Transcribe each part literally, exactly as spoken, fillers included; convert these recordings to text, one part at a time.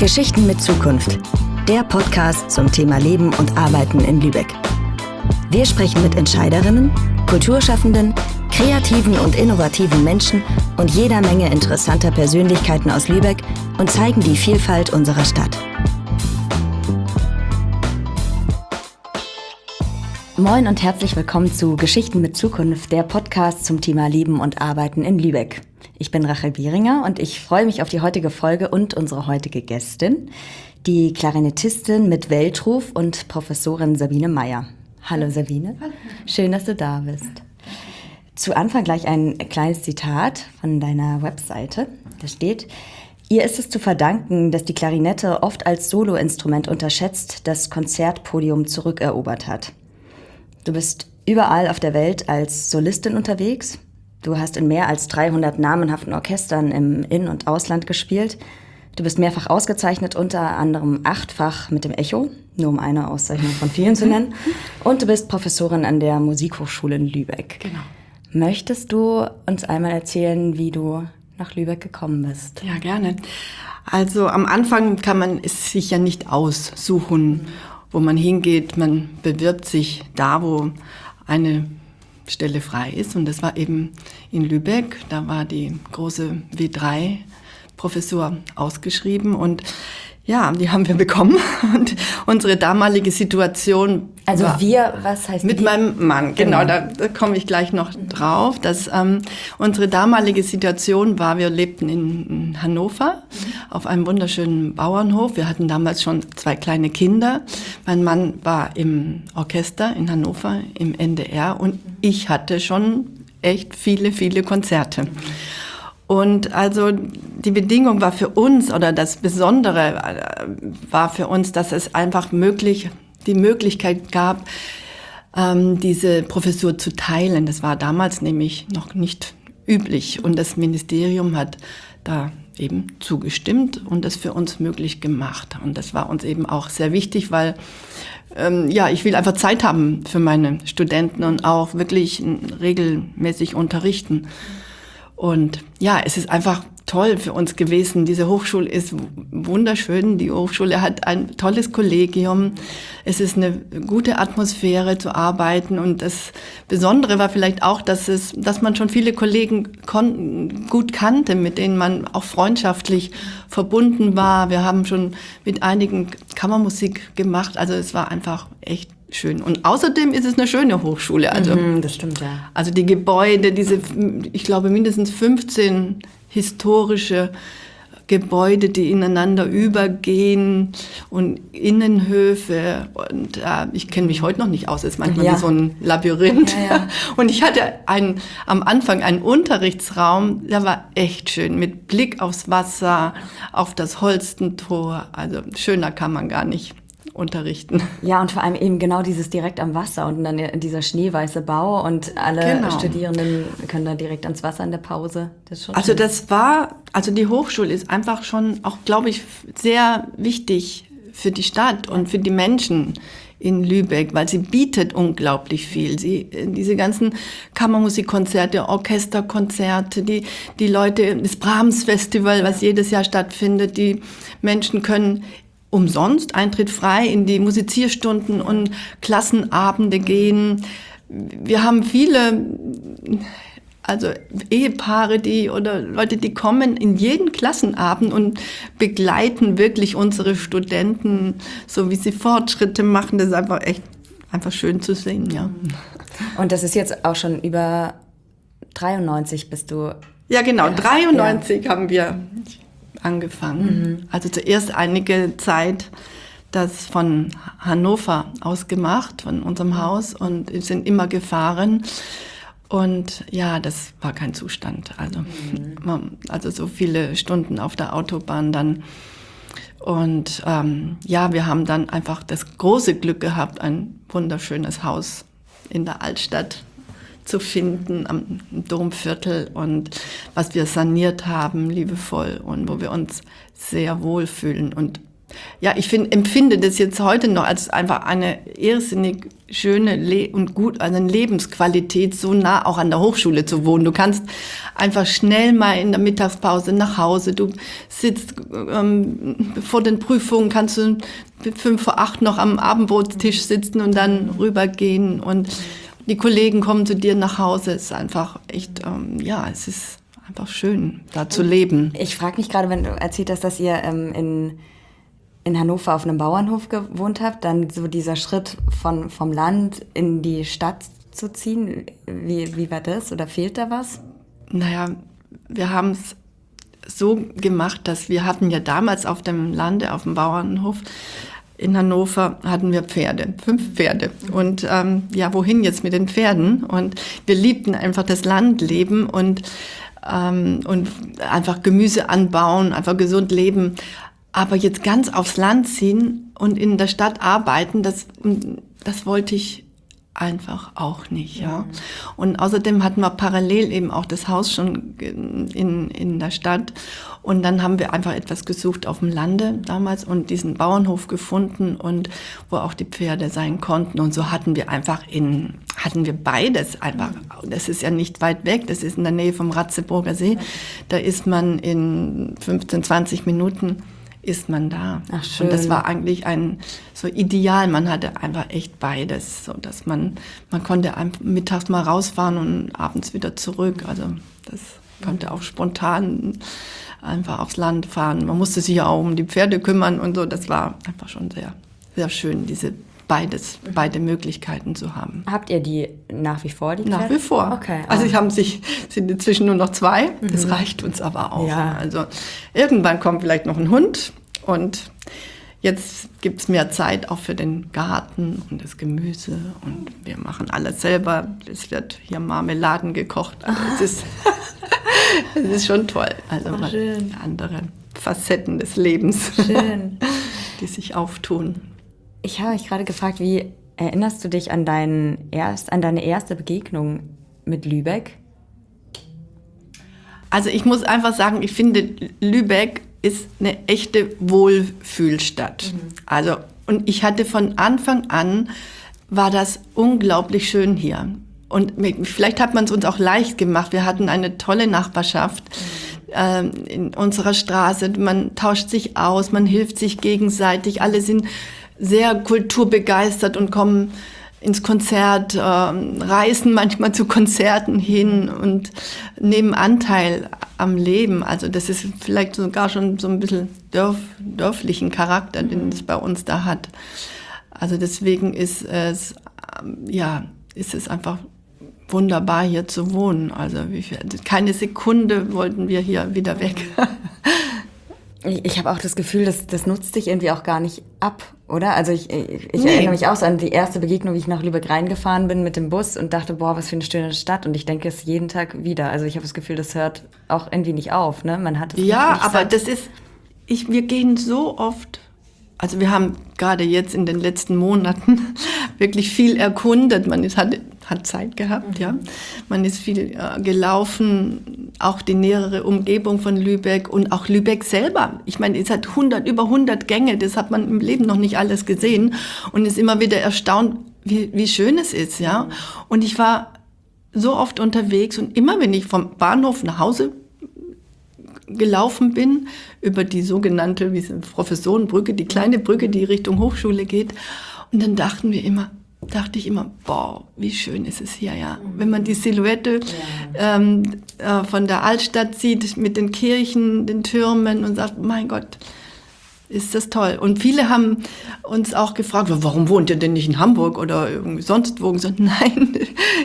Geschichten mit Zukunft. Der Podcast zum Thema Leben und Arbeiten in Lübeck. Wir sprechen mit Entscheiderinnen, Kulturschaffenden, kreativen und innovativen Menschen und jeder Menge interessanter Persönlichkeiten aus Lübeck und zeigen die Vielfalt unserer Stadt. Moin und herzlich willkommen zu Geschichten mit Zukunft, der Podcast zum Thema Leben und Arbeiten in Lübeck. Ich bin Rachel Bieringer und ich freue mich auf die heutige Folge und unsere heutige Gästin, die Klarinettistin mit Weltruf und Professorin Sabine Meyer. Hallo Sabine, Hallo. Schön, dass du da bist. Zu Anfang gleich ein kleines Zitat von deiner Webseite. Da steht: Ihr ist es zu verdanken, dass die Klarinette oft als Soloinstrument unterschätzt das Konzertpodium zurückerobert hat. Du bist überall auf der Welt als Solistin unterwegs. Du hast in mehr als dreihundert namenhaften Orchestern im In- und Ausland gespielt. Du bist mehrfach ausgezeichnet, unter anderem achtfach mit dem Echo, nur um eine Auszeichnung von vielen zu nennen. Und du bist Professorin an der Musikhochschule in Lübeck. Genau. Möchtest du uns einmal erzählen, wie du nach Lübeck gekommen bist? Ja, gerne. Also am Anfang kann man es sich ja nicht aussuchen, wo man hingeht. Man bewirbt sich da, wo eine Stelle frei ist. Und das war eben in Lübeck. Da war die große W drei Professur ausgeschrieben und ja, die haben wir bekommen. Und unsere damalige Situation Also war wir, was heißt mit wir? meinem Mann, genau, genau da, da komme ich gleich noch drauf. Dass ähm, unsere damalige Situation war, wir lebten in, in Hannover mhm. auf einem wunderschönen Bauernhof. Wir hatten damals schon zwei kleine Kinder. Mein Mann war im Orchester in Hannover, im N D R und ich hatte schon echt viele, viele Konzerte. Mhm. Und also die Bedingung war für uns, oder das Besondere war für uns, dass es einfach möglich, die Möglichkeit gab, ähm, diese Professur zu teilen. Das war damals nämlich noch nicht üblich. Und das Ministerium hat da eben zugestimmt und das für uns möglich gemacht. Und das war uns eben auch sehr wichtig, weil ähm, ja, ich will einfach Zeit haben für meine Studenten und auch wirklich regelmäßig unterrichten. Und ja, es ist einfach toll für uns gewesen. Diese Hochschule ist wunderschön. Die Hochschule hat ein tolles Kollegium. Es ist eine gute Atmosphäre zu arbeiten. Und das Besondere war vielleicht auch, dass es, dass man schon viele Kollegen kon- gut kannte, mit denen man auch freundschaftlich verbunden war. Wir haben schon mit einigen Kammermusik gemacht. Also es war einfach echt schön. Und außerdem ist es eine schöne Hochschule. Also, mhm, das stimmt, ja. Also die Gebäude, diese, ich glaube, mindestens fünfzehn historische Gebäude, die ineinander übergehen und Innenhöfe. Und äh, ich kenne mich heute noch nicht aus. Es ist manchmal ja. wie so ein Labyrinth. Ja, ja. Und ich hatte einen, am Anfang einen Unterrichtsraum, der war echt schön, mit Blick aufs Wasser, auf das Holstentor. Also schöner kann man gar nicht unterrichten. Ja, und vor allem eben genau dieses direkt am Wasser und dann dieser schneeweiße Bau und alle Genau. Studierenden können da direkt ans Wasser in der Pause. Das ist schon also schön. das war, also die Hochschule ist einfach schon auch, glaube ich, sehr wichtig für die Stadt und für die Menschen in Lübeck, weil sie bietet unglaublich viel. Sie, diese ganzen Kammermusikkonzerte, Orchesterkonzerte, die, die Leute, das Brahms-Festival, was jedes Jahr stattfindet, die Menschen können umsonst, Eintritt frei in die Musizierstunden und Klassenabende gehen. Wir haben viele, also Ehepaare, die oder Leute, die kommen in jeden Klassenabend und begleiten wirklich unsere Studenten, so wie sie Fortschritte machen. Das ist einfach echt einfach schön zu sehen, ja. Und das ist jetzt auch schon über dreiundneunzig bist du. Ja, genau, dreiundneunzig ja. haben wir angefangen. Mhm. Also zuerst einige Zeit das von Hannover aus gemacht, von unserem Haus, und sind immer gefahren. Und ja, das war kein Zustand. Also, mhm. also so viele Stunden auf der Autobahn dann. Und ähm, ja, wir haben dann einfach das große Glück gehabt, ein wunderschönes Haus in der Altstadt zu finden, am Domviertel, und was wir saniert haben, liebevoll, und wo wir uns sehr wohlfühlen und Ja, ich find, empfinde das jetzt heute noch als einfach eine irrsinnig schöne Le- und gut, also eine Lebensqualität, so nah auch an der Hochschule zu wohnen. Du kannst einfach schnell mal in der Mittagspause nach Hause. Du sitzt ähm, vor den Prüfungen, kannst du mit fünf vor acht noch am Abendbrotstisch sitzen und dann rübergehen. Und die Kollegen kommen zu dir nach Hause. Es ist einfach echt, ähm, ja, es ist einfach schön, da zu leben. Ich frage mich gerade, wenn du erzählt hast, dass ihr ähm, in in Hannover auf einem Bauernhof gewohnt habt, dann so dieser Schritt von, vom Land in die Stadt zu ziehen, wie, wie war das? Oder fehlt da was? Naja, wir haben es so gemacht, dass wir hatten ja damals auf dem Lande, auf dem Bauernhof in Hannover, hatten wir Pferde, fünf Pferde. Und ähm, ja, wohin jetzt mit den Pferden? Und wir liebten einfach das Landleben und, ähm, und einfach Gemüse anbauen, einfach gesund leben. Aber jetzt ganz aufs Land ziehen und in der Stadt arbeiten, das, das wollte ich einfach auch nicht, ja. Mhm. Und außerdem hatten wir parallel eben auch das Haus schon in, in der Stadt. Und dann haben wir einfach etwas gesucht auf dem Lande damals und diesen Bauernhof gefunden und wo auch die Pferde sein konnten. Und so hatten wir einfach in, hatten wir beides einfach. Das ist ja nicht weit weg, das ist in der Nähe vom Ratzeburger See. Da ist man in fünfzehn, zwanzig Minuten ist man da. Ach, schön. Und das war eigentlich ein so ideal. Man hatte einfach echt beides, so dass man man konnte mittags mal rausfahren und abends wieder zurück. Also das konnte auch spontan einfach aufs Land fahren. Man musste sich ja auch um die Pferde kümmern und so. Das war einfach schon sehr sehr schön, diese beides beide Möglichkeiten zu haben. Habt ihr die nach wie vor, die Pferde? Nach wie vor. Okay. Also ich haben sich sind inzwischen nur noch zwei. Mhm. Das reicht uns aber auch. Ja. Also irgendwann kommt vielleicht noch ein Hund und jetzt gibt's mehr Zeit auch für den Garten und das Gemüse und wir machen alles selber. Es wird hier Marmeladen gekocht. Also es ist es ist schon toll. Also oh, schön. Andere Facetten des Lebens, schön. die sich auftun. Ich habe mich gerade gefragt, wie erinnerst du dich an, deinen erst, an deine erste Begegnung mit Lübeck? Also ich muss einfach sagen, ich finde, Lübeck ist eine echte Wohlfühlstadt. Mhm. Also, und ich hatte von Anfang an, war das unglaublich schön hier. Und vielleicht hat man es uns auch leicht gemacht. Wir hatten eine tolle Nachbarschaft mhm. äh, in unserer Straße. Man tauscht sich aus, man hilft sich gegenseitig. Alle sind sehr kulturbegeistert und kommen ins Konzert, äh, reisen manchmal zu Konzerten hin und nehmen Anteil am Leben. Also das ist vielleicht sogar schon so ein bisschen dörf, dörflichen Charakter, den es bei uns da hat. Also deswegen ist es, ja, ist es einfach wunderbar, hier zu wohnen. Also wie viel, keine Sekunde wollten wir hier wieder weg. Ich habe auch das Gefühl, das, das nutzt dich irgendwie auch gar nicht ab, oder? Also ich, ich, ich nee. erinnere mich auch so an die erste Begegnung, wie ich nach Lübeck reingefahren bin mit dem Bus und dachte, boah, was für eine schöne Stadt. Und ich denke es jeden Tag wieder. Also ich habe das Gefühl, das hört auch irgendwie nicht auf, ne? Man hat es ja, nicht aber satt. Das ist, ich, wir gehen so oft, also wir haben gerade jetzt in den letzten Monaten wirklich viel erkundet. Man ist, hat, hat Zeit gehabt, mhm. ja. Man ist viel äh, gelaufen, auch die nähere Umgebung von Lübeck und auch Lübeck selber. Ich meine, es hat hundert, über hundert Gänge, das hat man im Leben noch nicht alles gesehen und ist immer wieder erstaunt, wie, wie schön es ist, ja. Mhm. Und ich war so oft unterwegs und immer, wenn ich vom Bahnhof nach Hause gelaufen bin, über die sogenannte wie Professorenbrücke, die kleine Brücke, die Richtung Hochschule geht. Und dann dachten wir immer, dachte ich immer, boah, wie schön ist es hier, ja. Wenn man die Silhouette ja. ähm, äh, von der Altstadt sieht, mit den Kirchen, den Türmen und sagt, mein Gott, ist das toll. Und viele haben uns auch gefragt, warum wohnt ihr denn nicht in Hamburg oder irgendwie sonst wo? Und so, nein,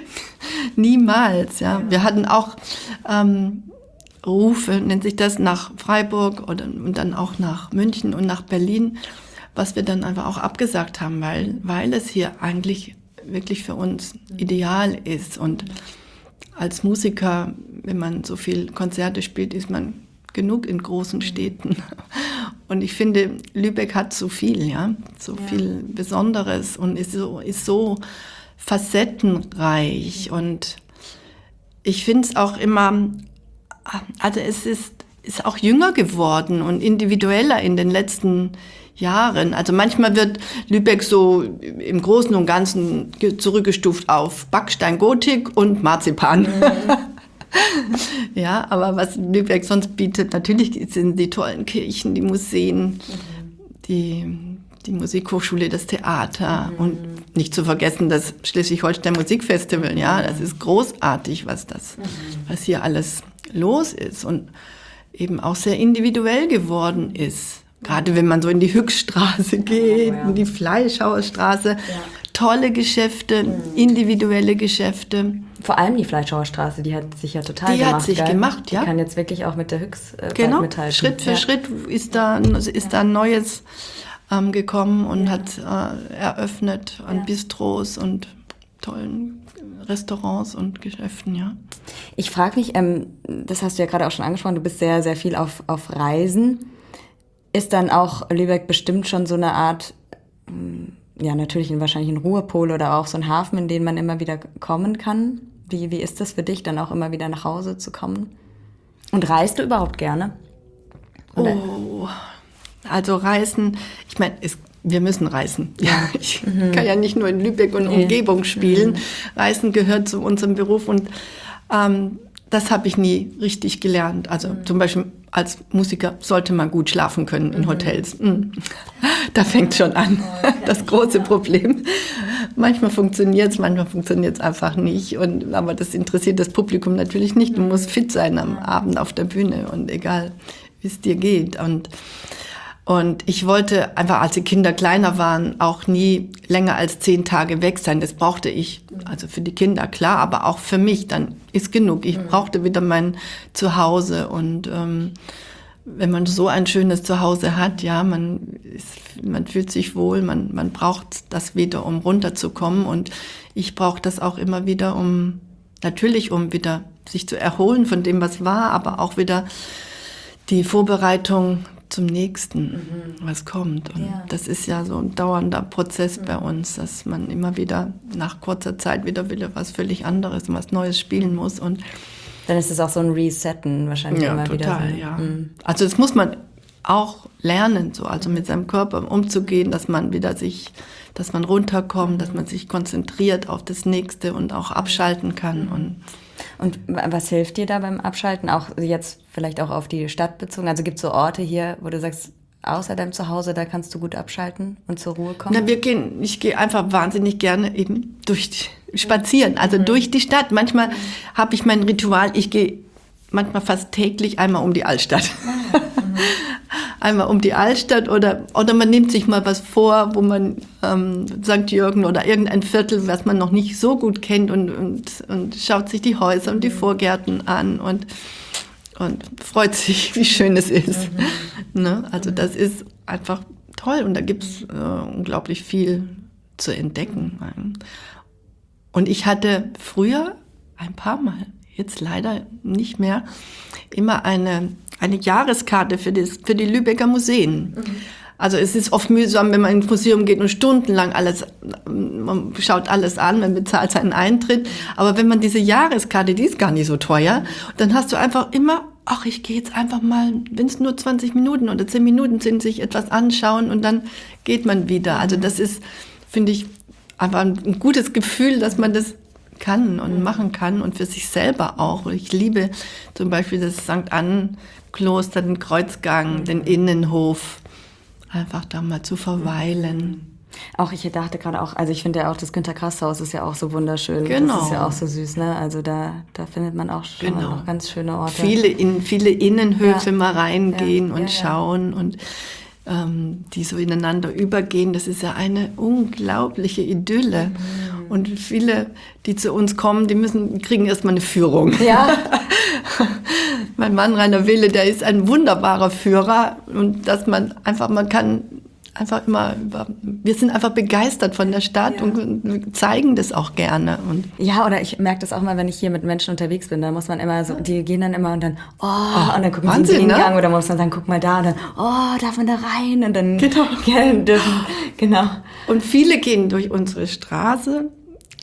niemals, ja. Wir hatten auch ähm, Rufe, nennt sich das, nach Freiburg oder, und dann auch nach München und nach Berlin, was wir dann einfach auch abgesagt haben, weil, weil es hier eigentlich wirklich für uns ideal ist. Und als Musiker, wenn man so viel Konzerte spielt, ist man genug in großen Städten. Und ich finde, Lübeck hat so viel, ja, so ja. viel Besonderes und ist so, ist so facettenreich. Und ich finde es auch immer, also es ist ist auch jünger geworden und individueller in den letzten Jahren. Also manchmal wird Lübeck so im Großen und Ganzen zurückgestuft auf Backstein, Gotik und Marzipan. Mhm. Ja, aber was Lübeck sonst bietet, natürlich sind die tollen Kirchen, die Museen, mhm. die, die Musikhochschule, das Theater mhm. und nicht zu vergessen das Schleswig-Holstein Musikfestival. Ja, das ist großartig, was das, mhm. was hier alles los ist und eben auch sehr individuell geworden ist. Gerade wenn man so in die Hückstraße geht, in die Fleischhauerstraße. Ja. Tolle Geschäfte, mhm. individuelle Geschäfte. Vor allem die Fleischhauerstraße, die hat sich ja total die gemacht. Die hat sich geil. gemacht, ja. Die kann jetzt wirklich auch mit der Hüchs äh, genau. mithalten. Schritt für ja. Schritt ist da, ist ja. da ein Neues ähm, gekommen und ja. hat äh, eröffnet an ja. Bistros und tollen Restaurants und Geschäften, ja. Ich frage mich, ähm, das hast du ja gerade auch schon angesprochen, du bist sehr, sehr viel auf, auf Reisen. Ist dann auch Lübeck bestimmt schon so eine Art, ja natürlich wahrscheinlich ein Ruhepol oder auch so ein Hafen, in den man immer wieder kommen kann? Wie, wie ist das für dich, dann auch immer wieder nach Hause zu kommen? Und reist du überhaupt gerne? Oder? Oh, also Reisen, ich meine, wir müssen reisen. Ja, ich mhm. kann ja nicht nur in Lübeck und nee. Umgebung spielen. Mhm. Reisen gehört zu unserem Beruf und ähm, das habe ich nie richtig gelernt. Also mhm. zum Beispiel als Musiker sollte man gut schlafen können in mhm. Hotels. Mhm. Da fängt schon an, okay. das große Problem. Manchmal funktioniert es, manchmal funktioniert es einfach nicht. Und, aber das interessiert das Publikum natürlich nicht. Du musst fit sein am Abend auf der Bühne und egal, wie es dir geht. Und Und ich wollte einfach, als die Kinder kleiner waren, auch nie länger als zehn Tage weg sein. Das brauchte ich, also für die Kinder, klar, aber auch für mich, dann ist genug. Ich brauchte wieder mein Zuhause. Und ähm, wenn man so ein schönes Zuhause hat, ja, man ist, man fühlt sich wohl, man, man braucht das wieder, um runterzukommen. Und ich brauche das auch immer wieder, um, natürlich, um wieder sich zu erholen von dem, was war, aber auch wieder die Vorbereitung zum nächsten, mhm. was kommt. Und ja. das ist ja so ein dauernder Prozess mhm. bei uns, dass man immer wieder nach kurzer Zeit wieder wieder was völlig anderes, was Neues spielen muss. Und dann ist es auch so ein Resetten wahrscheinlich ja, immer total, wieder. So. Ja. Mhm. Also das muss man auch lernen, so also mit seinem Körper umzugehen, dass man wieder sich, dass man runterkommt, mhm. dass man sich konzentriert auf das Nächste und auch abschalten kann. Mhm. Und Und was hilft dir da beim Abschalten? Auch jetzt vielleicht auch auf die Stadt bezogen? Also gibt es so Orte hier, wo du sagst, außer deinem Zuhause, da kannst du gut abschalten und zur Ruhe kommen? Na, wir gehen, ich gehe einfach wahnsinnig gerne eben durch die, spazieren, also mhm. durch die Stadt. Manchmal mhm. habe ich mein Ritual, ich gehe manchmal fast täglich einmal um die Altstadt. Mhm. Einmal um die Altstadt oder, oder man nimmt sich mal was vor, wo man ähm, Sankt Jürgen oder irgendein Viertel, was man noch nicht so gut kennt und, und, und schaut sich die Häuser und die Vorgärten an und, und freut sich, wie schön es ist. Mhm. Ne? Also das ist einfach toll und da gibt es äh, unglaublich viel zu entdecken. Und ich hatte früher ein paar Mal, jetzt leider nicht mehr, immer eine eine Jahreskarte für, das, für die Lübecker Museen. Mhm. Also es ist oft mühsam, wenn man ins Museum geht und stundenlang alles, man schaut alles an, man bezahlt seinen Eintritt. Aber wenn man diese Jahreskarte, die ist gar nicht so teuer, dann hast du einfach immer, ach, ich gehe jetzt einfach mal, wenn es nur zwanzig Minuten oder zehn Minuten sind, sich etwas anschauen und dann geht man wieder. Also das ist, finde ich, einfach ein gutes Gefühl, dass man das kann und machen kann und für sich selber auch. Ich liebe zum Beispiel das Sankt Ann-Kloster, den Kreuzgang, den Innenhof, einfach da mal zu verweilen. Auch ich dachte gerade auch, also ich finde ja auch, das Günter-Grass-Haus ist ja auch so wunderschön. Genau. Das ist ja auch so süß, ne? Also da, da findet man auch schon genau. noch ganz schöne Orte. Viele, in, viele Innenhöfe ja. mal reingehen ja. und ja, schauen und ähm, die so ineinander übergehen. Das ist ja eine unglaubliche Idylle. Mhm. Und viele, die zu uns kommen, die müssen, kriegen erstmal eine Führung. Ja. Mein Mann Rainer Wille, der ist ein wunderbarer Führer und dass man einfach, man kann einfach immer über, wir sind einfach begeistert von der Stadt ja. und wir zeigen das auch gerne. Und ja, oder ich merke das auch mal, wenn ich hier mit Menschen unterwegs bin, da muss man immer so, die gehen dann immer und dann, oh, oh und dann gucken Wahnsinn, sie in den Gang, ne? Oder muss man sagen, guck mal da und dann, oh, darf man da rein und dann genau. dürfen, genau. Und viele gehen durch unsere Straße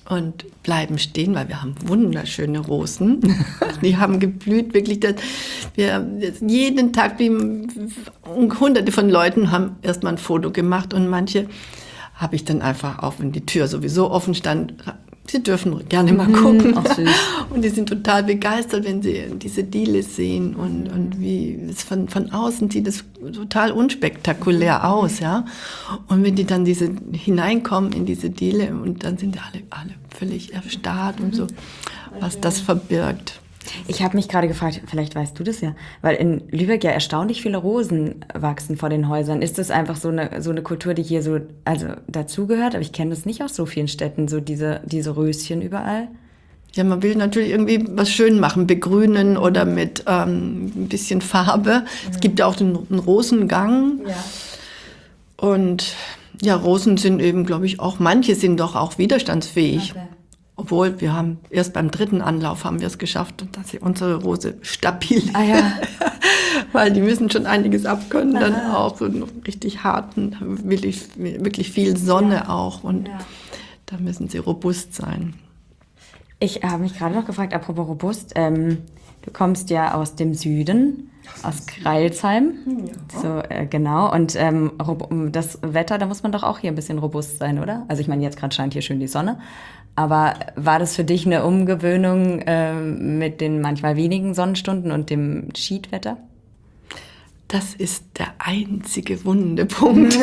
und bleiben stehen, weil wir haben wunderschöne Rosen. Die haben geblüht, wirklich. Das, wir, jeden Tag, wie hunderte von Leuten haben erstmal ein Foto gemacht und manche habe ich dann einfach auf, wenn die Tür sowieso offen stand. Sie dürfen gerne mal gucken. Ach, süß. Und die sind total begeistert, wenn sie diese Diele sehen und, und wie es von, von außen sieht es total unspektakulär aus, ja. Und wenn die dann diese hineinkommen in diese Diele und dann sind alle, alle völlig erstarrt und so, was das verbirgt. Ich habe mich gerade gefragt, vielleicht weißt du das ja, weil in Lübeck ja erstaunlich viele Rosen wachsen vor den Häusern. Ist das einfach so eine, so eine Kultur, die hier so also dazugehört? Aber ich kenne das nicht aus so vielen Städten, so diese, diese Röschen überall. Ja, man will natürlich irgendwie was schön machen, begrünen oder mit ähm, ein bisschen Farbe. Mhm. Es gibt ja auch den, den Rosengang. Ja. Und ja, Rosen sind eben, glaube ich, auch, manche sind doch auch widerstandsfähig. Okay. Obwohl, wir haben erst beim dritten Anlauf haben wir es geschafft, dass sie unsere Rose stabil ist. Ah, ja. Weil die müssen schon einiges abkönnen, dann Aha. auch so richtig harten, wirklich, wirklich viel Sonne ja. auch. Und ja. da müssen sie robust sein. Ich habe mich gerade noch gefragt, apropos robust, ähm, du kommst ja aus dem Süden, aus Crailsheim. Ja. So, äh, genau. Und ähm, das Wetter, da muss man doch auch hier ein bisschen robust sein, oder? Also ich meine, jetzt gerade scheint hier schön die Sonne. Aber war das für dich eine Umgewöhnung äh, mit den manchmal wenigen Sonnenstunden und dem Schiedwetter? Das ist der einzige Wundepunkt.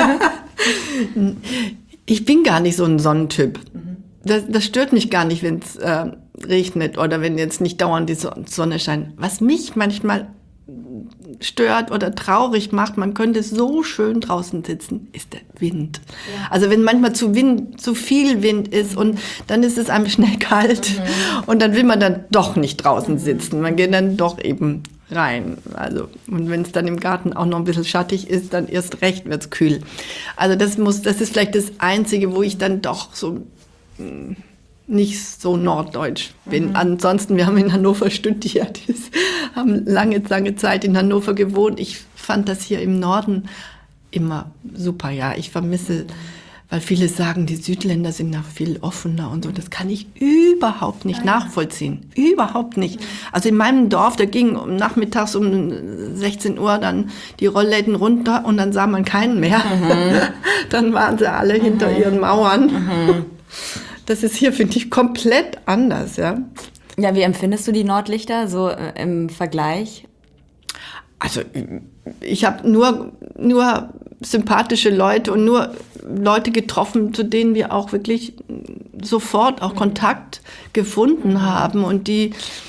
Ich bin gar nicht so ein Sonnentyp. Das, das stört mich gar nicht, wenn es äh, regnet oder wenn jetzt nicht dauernd die Sonne scheint. Was mich manchmal stört oder traurig macht, man könnte so schön draußen sitzen, ist der Wind. Ja. Also wenn manchmal zu Wind, zu viel Wind ist und dann ist es einem schnell kalt mhm. und dann will man dann doch nicht draußen sitzen. Man geht dann doch eben rein. Also, und wenn es dann im Garten auch noch ein bisschen schattig ist, dann erst recht wird es kühl. Also das muss, das ist vielleicht das Einzige, wo ich dann doch so mh, nicht so norddeutsch bin. Mhm. Ansonsten, wir haben in Hannover studiert, wir haben lange, lange Zeit in Hannover gewohnt. Ich fand das hier im Norden immer super, ja. Ich vermisse, weil viele sagen, die Südländer sind noch viel offener und so. Das kann ich überhaupt nicht nachvollziehen. Überhaupt nicht. Also in meinem Dorf, da ging nachmittags um sechzehn Uhr dann die Rollläden runter und dann sah man keinen mehr. Mhm. Dann waren sie alle mhm. hinter ihren Mauern. Mhm. Das ist hier, finde ich, komplett anders, ja. Ja, wie empfindest du die Nordlichter so äh, im Vergleich? Also ich habe nur, nur sympathische Leute und nur Leute getroffen, zu denen wir auch wirklich sofort auch Kontakt gefunden haben und die,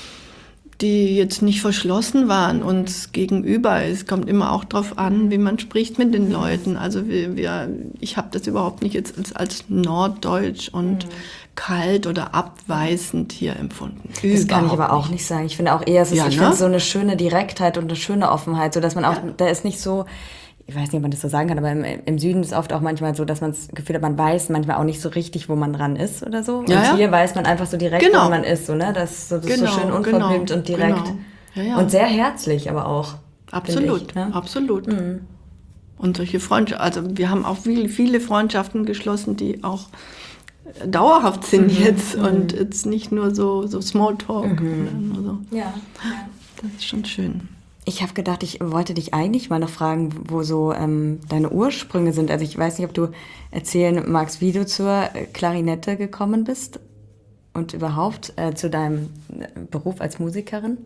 die jetzt nicht verschlossen waren uns gegenüber. Es kommt immer auch drauf an, wie man spricht mit den Leuten. Also wir, wir, ich habe das überhaupt nicht jetzt als, als norddeutsch und mhm. kalt oder abweisend hier empfunden. Das überhaupt kann ich aber auch nicht, nicht sagen. Ich finde auch eher, es ist, ja, ich ne? finde so eine schöne Direktheit und eine schöne Offenheit, so dass man auch, ja. da ist nicht so, ich weiß nicht, ob man das so sagen kann, aber im, im Süden ist es oft auch manchmal so, dass man das Gefühl hat, man weiß manchmal auch nicht so richtig, wo man dran ist oder so. Und ja, ja. hier weiß man einfach so direkt, genau. wo man ist, so, ne? Das, das genau, ist so schön unverblümt genau, und direkt. Genau. Ja, ja. Und sehr herzlich aber auch. Absolut, ich, ne? absolut. Mhm. Und solche Freundschaften, also wir haben auch viele, viele Freundschaften geschlossen, die auch dauerhaft sind mhm. jetzt mhm. und jetzt nicht nur so, so Smalltalk. Mhm. Oder so. Ja. Das ist schon schön. Ich habe gedacht, ich wollte dich eigentlich mal noch fragen, wo so ähm, deine Ursprünge sind. Also ich weiß nicht, ob du erzählen magst, wie du zur Klarinette gekommen bist und überhaupt äh, zu deinem Beruf als Musikerin.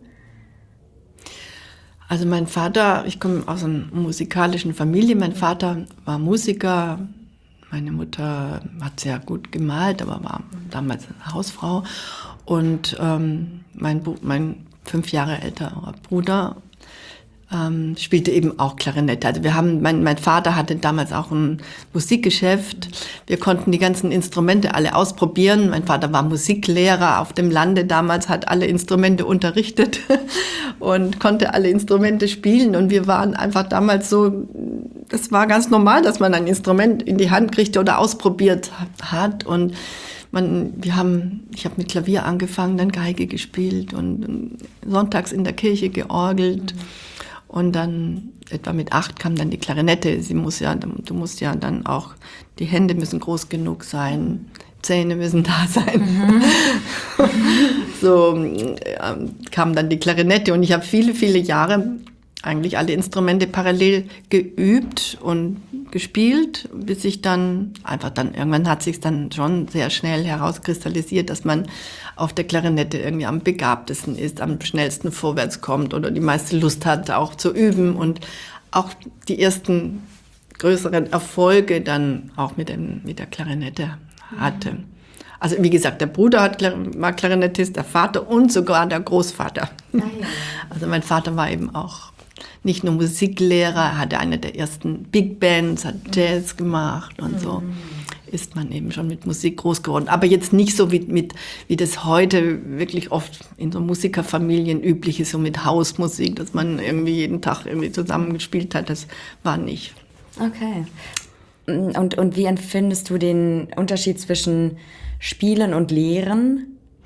Also mein Vater, ich komme aus einer musikalischen Familie. Mein Vater war Musiker. Meine Mutter hat sehr gut gemalt, aber war damals eine Hausfrau. Und ähm, mein, mein fünf Jahre älterer Bruder ähm, spielte eben auch Klarinette. Also wir haben, mein, mein Vater hatte damals auch ein Musikgeschäft. Wir konnten die ganzen Instrumente alle ausprobieren. Mein Vater war Musiklehrer auf dem Lande damals, hat alle Instrumente unterrichtet und konnte alle Instrumente spielen. Und wir waren einfach damals so, das war ganz normal, dass man ein Instrument in die Hand kriegte oder ausprobiert hat. Und man, wir haben, ich habe mit Klavier angefangen, dann Geige gespielt und, und sonntags in der Kirche georgelt. Mhm. Und dann etwa mit acht kam dann die Klarinette. Sie muss ja, du musst ja dann auch, die Hände müssen groß genug sein, Zähne müssen da sein. Mhm. So äh, kam dann die Klarinette und ich habe viele, viele Jahre eigentlich alle Instrumente parallel geübt und gespielt, bis ich dann einfach dann, irgendwann hat sich dann schon sehr schnell herauskristallisiert, dass man auf der Klarinette irgendwie am begabtesten ist, am schnellsten vorwärts kommt oder die meiste Lust hat, auch zu üben und auch die ersten größeren Erfolge dann auch mit, dem, mit der Klarinette hatte. Also wie gesagt, der Bruder hat, war Klarinettist, der Vater und sogar der Großvater. Ah, ja. Also mein Vater war eben auch nicht nur Musiklehrer, er hatte eine der ersten Big Bands, hat Jazz gemacht und mhm. so ist man eben schon mit Musik groß geworden. Aber jetzt nicht so wie, mit, wie das heute wirklich oft in so Musikerfamilien üblich ist, so mit Hausmusik, dass man irgendwie jeden Tag irgendwie zusammengespielt hat, das war nicht. Okay. Und, und wie empfindest du den Unterschied zwischen Spielen und Lehren?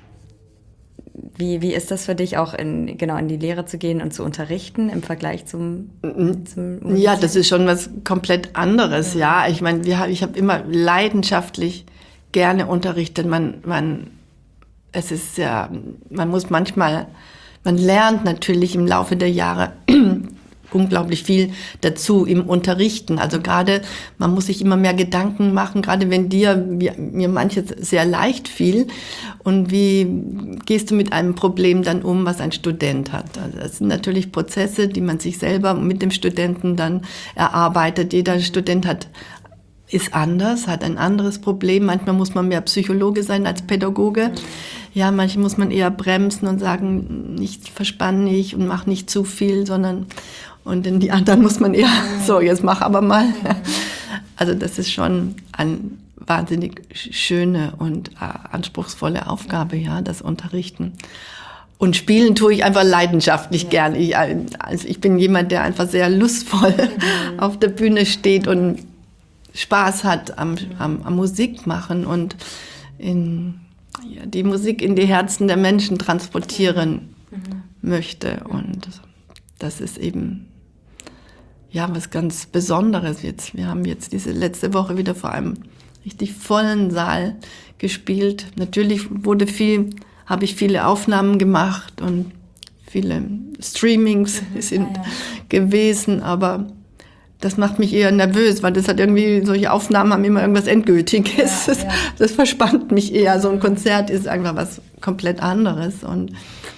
Wie, wie ist das für dich, auch in, genau, in die Lehre zu gehen und zu unterrichten im Vergleich zum, zum Ja, das ist schon was komplett anderes, ja. ja. Ich meine, wir, ich habe immer leidenschaftlich gerne unterrichtet. Man, man, es ist ja, man muss manchmal, man lernt natürlich im Laufe der Jahre unglaublich viel dazu im Unterrichten. Also gerade, man muss sich immer mehr Gedanken machen, gerade wenn dir, wie, mir manches sehr leicht fiel. Und wie gehst du mit einem Problem dann um, was ein Student hat? Also das sind natürlich Prozesse, die man sich selber mit dem Studenten dann erarbeitet. Jeder Student hat ist anders, hat ein anderes Problem. Manchmal muss man mehr Psychologe sein als Pädagoge. Ja, manchmal muss man eher bremsen und sagen, nicht verspann nicht und mach nicht zu viel, sondern und in die anderen muss man eher, so, jetzt mach aber mal. Also das ist schon eine wahnsinnig schöne und äh, anspruchsvolle Aufgabe, ja, das Unterrichten. Und spielen tue ich einfach leidenschaftlich ja. gern. Ich, also ich bin jemand, der einfach sehr lustvoll mhm. auf der Bühne steht und Spaß hat am, am, am Musik machen und in, ja, die Musik in die Herzen der Menschen transportieren mhm. möchte. Und das ist eben ja was ganz Besonderes jetzt. Wir haben jetzt diese letzte Woche wieder vor einem richtig vollen Saal gespielt. Natürlich wurde viel, habe ich viele Aufnahmen gemacht und viele Streamings mhm, sind ja, ja. gewesen, aber das macht mich eher nervös, weil das hat irgendwie, solche Aufnahmen haben immer irgendwas Endgültiges. Ja, das, ja. das verspannt mich eher. So ein Konzert ist einfach was komplett anderes. Und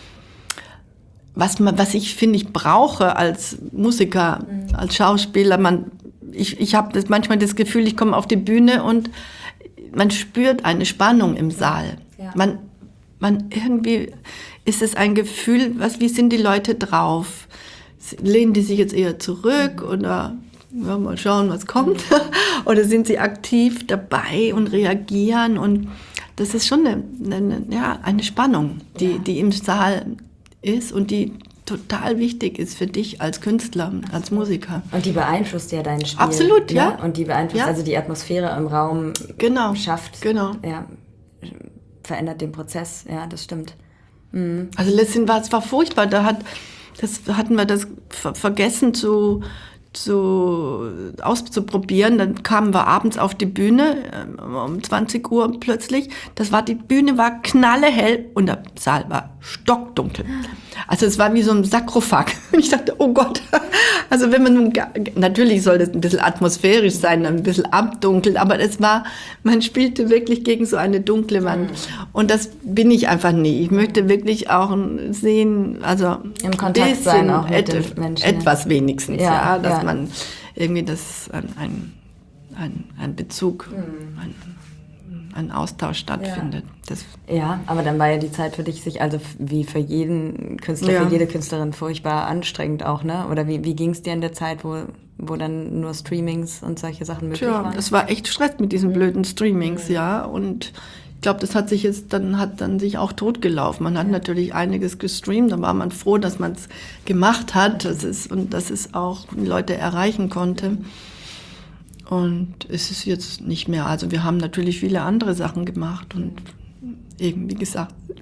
was man, was ich finde, ich brauche als Musiker, mhm. als Schauspieler, man, ich, ich habe das manchmal das Gefühl, ich komme auf die Bühne und man spürt eine Spannung im Saal. Ja. Man, man irgendwie ist es ein Gefühl, was, wie sind die Leute drauf? Lehnen die sich jetzt eher zurück mhm. oder ja, mal schauen, was kommt? Oder sind sie aktiv dabei und reagieren? Und das ist schon eine, eine, ja, eine Spannung, die, ja. die im Saal ist und die total wichtig ist für dich als Künstler, als Musiker. Und die beeinflusst ja dein Spiel. Absolut, ja. ja. Und die beeinflusst ja. also die Atmosphäre im Raum. Genau. Schafft. Genau. Ja, verändert den Prozess. Ja, das stimmt. Mhm. Also letztens war es war furchtbar. Da hat, das hatten wir das ver- vergessen zu zu auszuprobieren. Dann kamen wir abends auf die Bühne um zwanzig Uhr plötzlich. Das war, die Bühne war knallehell und der Saal war stockdunkel. Also es war wie so ein Sarkophag. Und ich dachte, oh Gott. Also wenn man nun, natürlich soll das ein bisschen atmosphärisch sein, ein bisschen abdunkelt, aber es war, man spielte wirklich gegen so eine dunkle Wand. Und das bin ich einfach nie. Ich möchte wirklich auch sehen, also im Kontakt sein auch mit den Menschen. Etwas wenigstens, ja, ja dass ja. man irgendwie das ein, ein, ein Bezug, mhm. ein, ein Austausch stattfindet. Ja. Das ja, aber dann war ja die Zeit für dich, sich also wie für jeden Künstler, ja. für jede Künstlerin furchtbar anstrengend auch, ne? Oder wie, wie ging es dir in der Zeit, wo, wo dann nur Streamings und solche Sachen möglich Tja, waren? Das war echt Stress mit diesen blöden Streamings, mhm. ja. Und ich glaube, das hat sich jetzt dann hat dann sich auch totgelaufen. Man hat ja. natürlich einiges gestreamt, da war man froh, dass man es gemacht hat, das ist, und dass es auch Leute erreichen konnte. Und es ist jetzt nicht mehr. Also wir haben natürlich viele andere Sachen gemacht und eben, wie gesagt,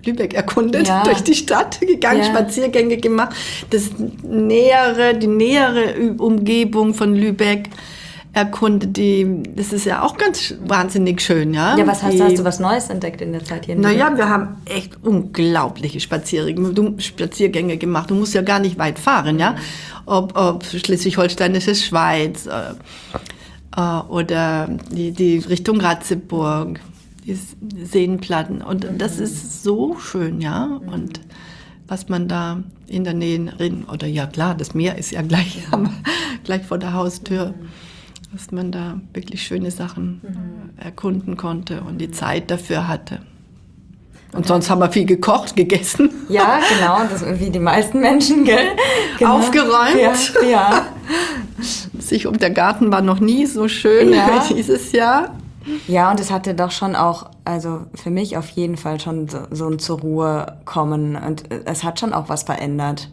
Lübeck erkundet, ja. durch die Stadt gegangen, ja. Spaziergänge gemacht, das nähere, die nähere Umgebung von Lübeck erkundet, die, das ist ja auch ganz wahnsinnig schön, ja. Ja, was hast, die, hast du was Neues entdeckt in der Zeit hier in Lübeck? Naja, wir haben echt unglaubliche Spaziergänge, Spaziergänge gemacht. Du musst ja gar nicht weit fahren, ja. Ob, ob Schleswig-Holsteinische Schweiz äh, äh, oder die, die Richtung Ratzeburg, die Seenplatten. Und das ist so schön, ja. Und was man da in der Nähe, oder ja klar, das Meer ist ja gleich, gleich vor der Haustür. Dass man da wirklich schöne Sachen mhm. erkunden konnte und die Zeit dafür hatte. Und sonst haben wir viel gekocht, gegessen. Ja, genau, das wie die meisten Menschen, gell? Genau. Aufgeräumt. Ja, ja. Sich um der Garten war noch nie so schön ja. wie dieses Jahr. Ja, und es hatte doch schon auch, also für mich auf jeden Fall schon so, so ein zur Ruhe kommen. Und es hat schon auch was verändert.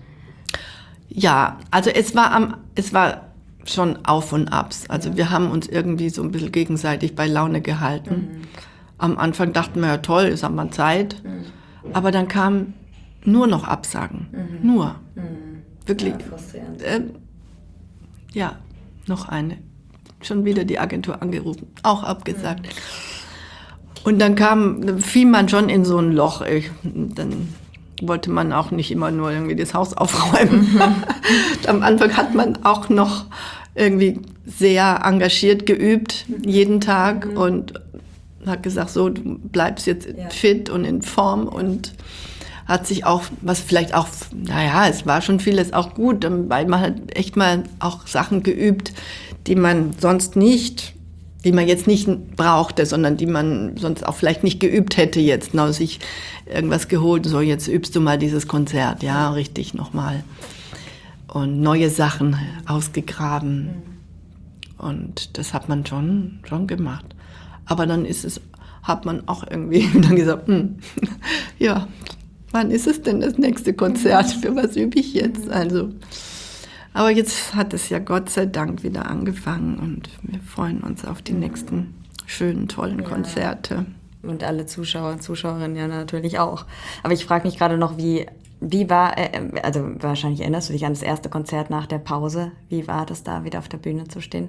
Ja, also es war am, es war schon Auf und Abs. Also wir haben uns irgendwie so ein bisschen gegenseitig bei Laune gehalten. Mhm. Am Anfang dachten wir, ja toll, jetzt haben wir Zeit. Mhm. Aber dann kamen nur noch Absagen. Mhm. Nur. Mhm. Wirklich. Ja, äh, ja, noch eine. Schon wieder die Agentur angerufen, auch abgesagt. Mhm. Und dann kam, dann fiel man schon in so ein Loch. Ich, dann wollte man auch nicht immer nur irgendwie das Haus aufräumen. Mhm. Am Anfang hat man auch noch irgendwie sehr engagiert geübt, jeden Tag, mhm. und hat gesagt, so, du bleibst jetzt ja. fit und in Form, und hat sich auch, was vielleicht auch, naja, es war schon vieles auch gut, weil man hat echt mal auch Sachen geübt, die man sonst nicht, die man jetzt nicht brauchte, sondern die man sonst auch vielleicht nicht geübt hätte jetzt, ne, sich irgendwas geholt, so jetzt übst du mal dieses Konzert, ja, richtig nochmal. Und neue Sachen ausgegraben. Mhm. Und das hat man schon, schon gemacht. Aber dann ist es, hat man auch irgendwie dann gesagt, hm, ja, wann ist es denn das nächste Konzert? Für was übe ich jetzt? Also, aber jetzt hat es ja Gott sei Dank wieder angefangen und wir freuen uns auf die nächsten schönen, tollen ja. Konzerte. Und alle Zuschauer und Zuschauerinnen ja natürlich auch. Aber ich frage mich gerade noch, wie, wie war, äh, also wahrscheinlich erinnerst du dich an das erste Konzert nach der Pause. Wie war das da, wieder auf der Bühne zu stehen?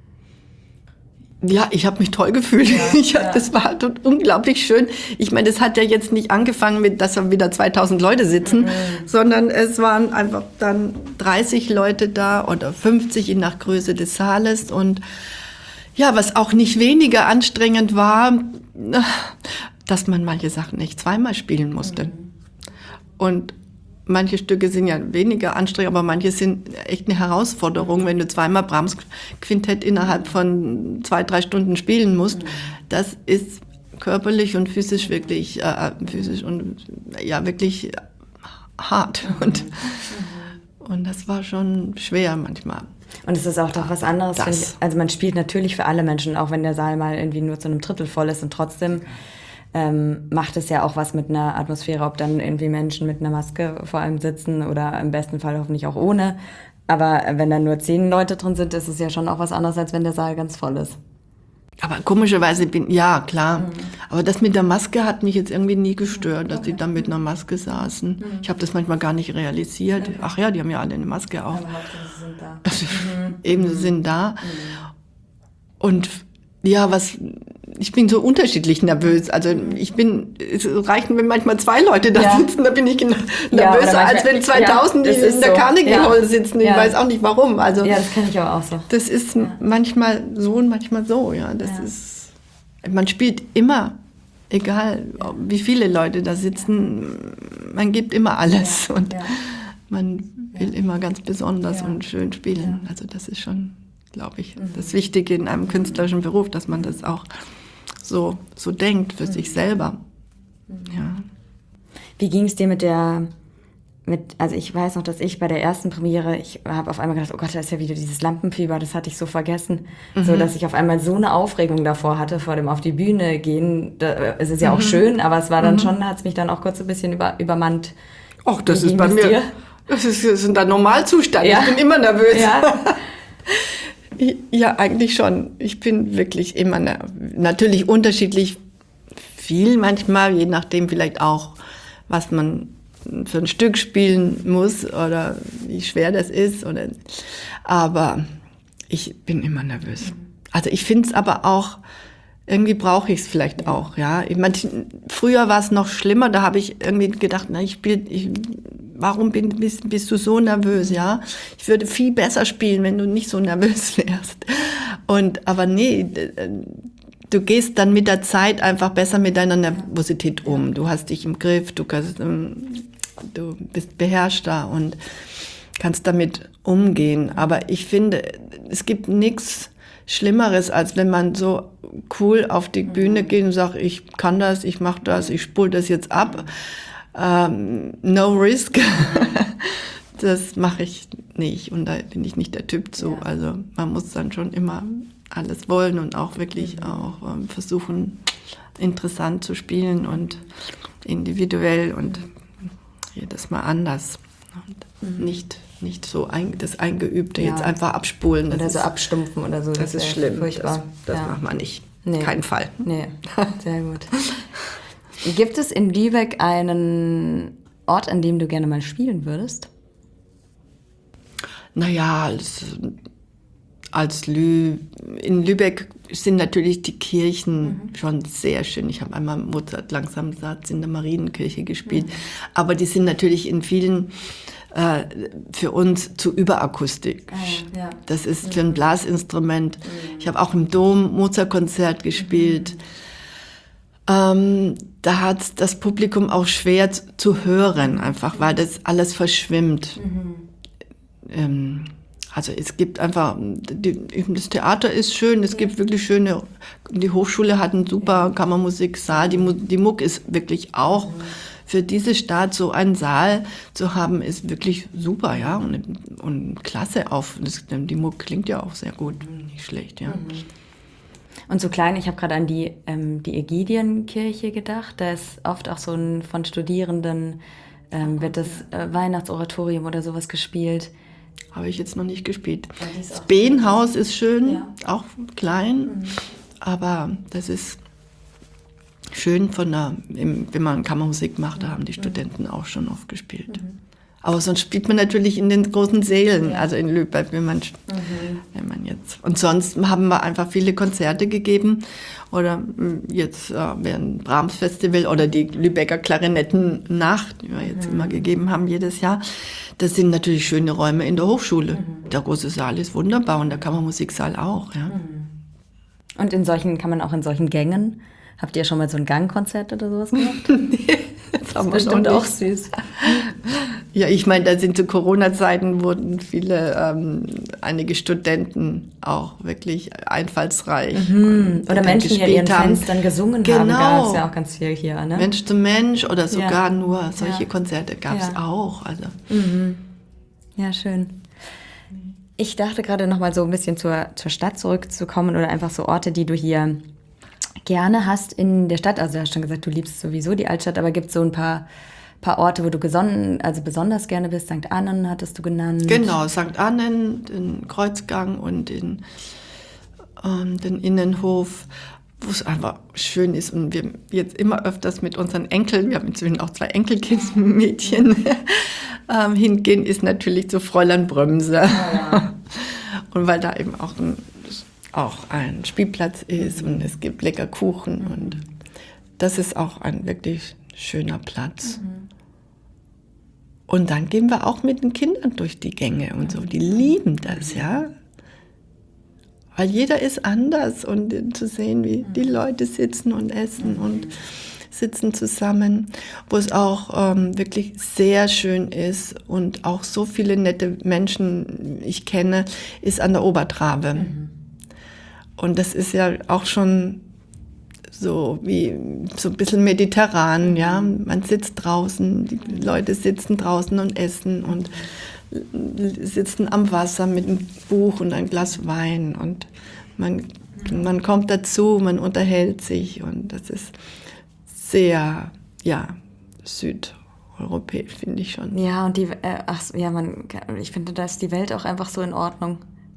Ja, ich habe mich toll gefühlt. Ja, ich, ja. Das war unglaublich schön. Ich meine, das hat ja jetzt nicht angefangen mit, dass da wieder zweitausend Leute sitzen, mhm. sondern es waren einfach dann dreißig Leute da oder fünfzig, je nach Größe des Saales. Und ja, was auch nicht weniger anstrengend war, dass man manche Sachen nicht zweimal spielen musste. Mhm. Und manche Stücke sind ja weniger anstrengend, aber manche sind echt eine Herausforderung, wenn du zweimal Brahms Quintett innerhalb von zwei, drei Stunden spielen musst. Das ist körperlich und physisch wirklich, äh, physisch und ja wirklich hart. Und, und das war schon schwer manchmal. Und es ist auch doch was anderes, finde ich. Also man spielt natürlich für alle Menschen, auch wenn der Saal mal irgendwie nur zu einem Drittel voll ist, und trotzdem Ähm, macht es ja auch was mit einer Atmosphäre, ob dann irgendwie Menschen mit einer Maske vor allem sitzen oder im besten Fall hoffentlich auch ohne. Aber wenn dann nur zehn Leute drin sind, ist es ja schon auch was anderes, als wenn der Saal ganz voll ist. Aber komischerweise bin, ja, klar. Mhm. Aber das mit der Maske hat mich jetzt irgendwie nie gestört, dass okay. die da mit einer Maske saßen. Mhm. Ich habe das manchmal gar nicht realisiert. Okay. Ach ja, die haben ja alle eine Maske auf. Aber sie sind da. Also, mhm. Eben, sie sind da. Mhm. Und ja, was, ich bin so unterschiedlich nervös. Also ich bin, es reichen, wenn manchmal zwei Leute da ja. sitzen, da bin ich nervöser, ja, als wenn zweitausend ja, die in der so. Carnegie Hall ja. sitzen. Ich ja. weiß auch nicht warum. Also, ja, das kenne ich aber auch so. Das ist ja. manchmal so und manchmal so. Ja, das ja. ist, man spielt immer, egal wie viele Leute da sitzen, man gibt immer alles. Ja. Und ja. man will ja. immer ganz besonders ja. und schön spielen. Ja. Also das ist schon, glaube ich, mhm. das Wichtige in einem künstlerischen Beruf, dass man das auch so, so denkt für mhm. sich selber. Mhm. Ja. Wie ging es dir mit der, mit, also ich weiß noch, dass ich bei der ersten Premiere, ich habe auf einmal gedacht, oh Gott, da ist ja wieder dieses Lampenfieber, das hatte ich so vergessen. Mhm. So, dass ich auf einmal so eine Aufregung davor hatte, vor dem auf die Bühne gehen. Da, es ist ja mhm. auch schön, aber es war dann mhm. schon, hat es mich dann auch kurz ein bisschen über, übermannt. Ach, das ist bei mir, dir? das ist, das ist ein Normalzustand, ja. Ich bin immer nervös. Ja. Ja, eigentlich schon. Ich bin wirklich immer, natürlich unterschiedlich viel manchmal, je nachdem vielleicht auch, was man für ein Stück spielen muss oder wie schwer das ist. Oder, aber ich bin immer nervös. Also ich finde es aber auch, irgendwie brauche ich es vielleicht auch, ja. Ich mein, früher war es noch schlimmer, da habe ich irgendwie gedacht, na, ich spiele, ich, warum bin, bist, bist du so nervös, ja? Ich würde viel besser spielen, wenn du nicht so nervös wärst. Und, aber nee, du gehst dann mit der Zeit einfach besser mit deiner Nervosität um. Du hast dich im Griff, du kannst, du bist beherrschter und kannst damit umgehen. Aber ich finde, es gibt nichts Schlimmeres, als wenn man so cool auf die Bühne geht und sagt, ich kann das, ich mache das, ich spule das jetzt ab. Um, no risk. Das mache ich nicht und da bin ich nicht der Typ zu. Also man muss dann schon immer alles wollen und auch wirklich auch ähm, versuchen, interessant zu spielen und individuell und jedes Mal anders. Und mhm. nicht, nicht so ein, das Eingeübte ja. jetzt einfach abspulen. Oder so abstumpfen oder so. Das, das ist schlimm. Furchtbar. Das, das ja. macht man nicht. Nee. Keinen Fall. Nee, sehr gut. Gibt es in Lübeck einen Ort, an dem du gerne mal spielen würdest? Naja, als, als Lü in Lübeck sind natürlich die Kirchen mhm. schon sehr schön. Ich habe einmal Mozart langsam Satz in der Marienkirche gespielt. Mhm. Aber die sind natürlich in vielen äh, für uns zu überakustisch. Ah, ja. Das ist mhm. für ein Blasinstrument. Mhm. Ich habe auch im Dom Mozart-Konzert gespielt. Mhm. Ähm, da hat das Publikum auch schwer zu hören, einfach, weil das alles verschwimmt. Mhm. Ähm, also es gibt einfach, die, das Theater ist schön, es gibt wirklich schöne, die Hochschule hat einen super Kammermusiksaal, die, die Muck ist wirklich auch, für diese Stadt so einen Saal zu haben, ist wirklich super, ja, und, und klasse auf, das, die Muck klingt ja auch sehr gut, nicht schlecht, ja. Mhm. Und so klein, ich habe gerade an die, ähm, die Ägidienkirche gedacht, da ist oft auch so ein, von Studierenden, ähm, wird das äh, Weihnachtsoratorium oder sowas gespielt. Habe ich jetzt noch nicht gespielt. Das Behnhaus ist schön, ja. auch klein, mhm. aber das ist schön von der, wenn man Kammermusik macht, da haben die Studenten mhm. auch schon oft gespielt. Mhm. Aber sonst spielt man natürlich in den großen Sälen, ja. also in Lübeck, wenn man, mhm. wenn man jetzt. Und sonst haben wir einfach viele Konzerte gegeben. Oder jetzt äh, während Brahms Festival oder die Lübecker Klarinettennacht, die wir jetzt mhm. immer gegeben haben jedes Jahr. Das sind natürlich schöne Räume in der Hochschule. Mhm. Der große Saal ist wunderbar und der Kammermusiksaal auch. Ja. Mhm. Und in solchen, kann man auch in solchen Gängen, habt ihr schon mal so ein Gangkonzert oder sowas gemacht? Nee, das haben wir bestimmt auch süß. Ja, ich meine, da sind zu Corona-Zeiten wurden viele, ähm, einige Studenten auch wirklich einfallsreich. Mhm. Oder Menschen, die an ihren haben. Fenstern gesungen genau. haben, gab es ja auch ganz viel hier. Ne? Mensch zu Mensch oder sogar ja. nur solche ja. Konzerte gab es ja. auch. Also. Mhm. Ja, schön. Ich dachte gerade noch mal so ein bisschen zur, zur Stadt zurückzukommen oder einfach so Orte, die du hier gerne hast in der Stadt. Also du hast schon gesagt, du liebst sowieso die Altstadt, aber gibt es so ein paar... paar Orte, wo du gesonnen, also besonders gerne bist. Sankt Annen hattest du genannt. Genau, Sankt Annen, den Kreuzgang und den, ähm, den Innenhof, wo es einfach schön ist. Und wir jetzt immer öfters mit unseren Enkeln, wir haben inzwischen auch zwei Enkelkindsmädchen, ähm, hingehen, ist natürlich zu Fräulein Brömse. Ja. Und weil da eben auch ein, auch ein Spielplatz ist mhm. und es gibt lecker Kuchen. Mhm. Und das ist auch ein wirklich schöner Platz. Mhm. Und dann gehen wir auch mit den Kindern durch die Gänge und so. Die lieben das, ja. Weil jeder ist anders und zu sehen, wie die Leute sitzen und essen und sitzen zusammen. Wo es auch ähm, wirklich sehr schön ist und auch so viele nette Menschen ich kenne, ist an der Obertrabe. Mhm. Und das ist ja auch schon so wie so ein bisschen mediterran, ja. Man sitzt draußen, die Leute sitzen draußen und essen und sitzen am Wasser mit einem Buch und ein Glas Wein und man, man kommt dazu, man unterhält sich und das ist sehr, ja, südeuropäisch, finde ich schon. Ja, und die, äh, ach ja, man, ich finde, da ist die Welt auch einfach so in Ordnung.